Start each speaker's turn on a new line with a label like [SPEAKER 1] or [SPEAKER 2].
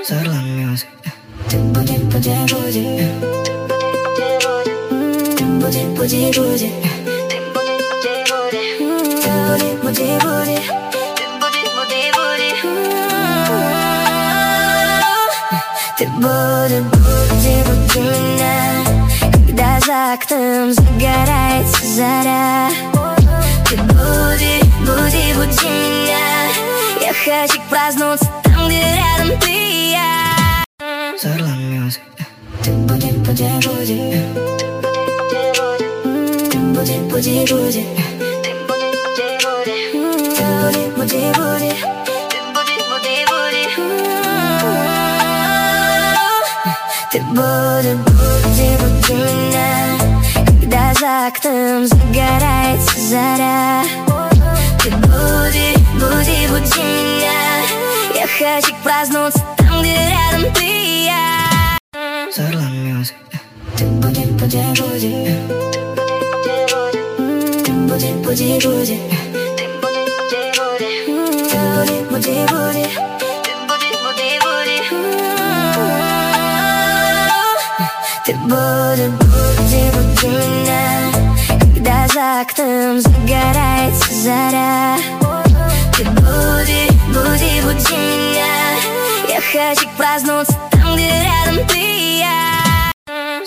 [SPEAKER 1] Zarlan Music. Буди, буди, буди. Буди, буди, буди. Буди, буди, буди. Ты буди, буди, буди меня, когда за окном загорается заря. Ты буди, буди, буди меня, я хочу праздноваться там, где рядом ты и я. Zarlan Music. Буди, буди, буди. Буди, буди, буди. Буди, буди, буди. Ты буди, буди, буди меня, когда за окном загорается заря. Ты буди, буди, буди меня, я хочу праздноваться там, где рядом ты и я. Zarlan Music. Буди, буди, буди. Буди, буди, буди. Буди, буди, буди. Ты буди, буди, буди меня, когда за окном загорается заря. Ты буди, буди, буди меня, я хочу праздноваться там, где рядом ты.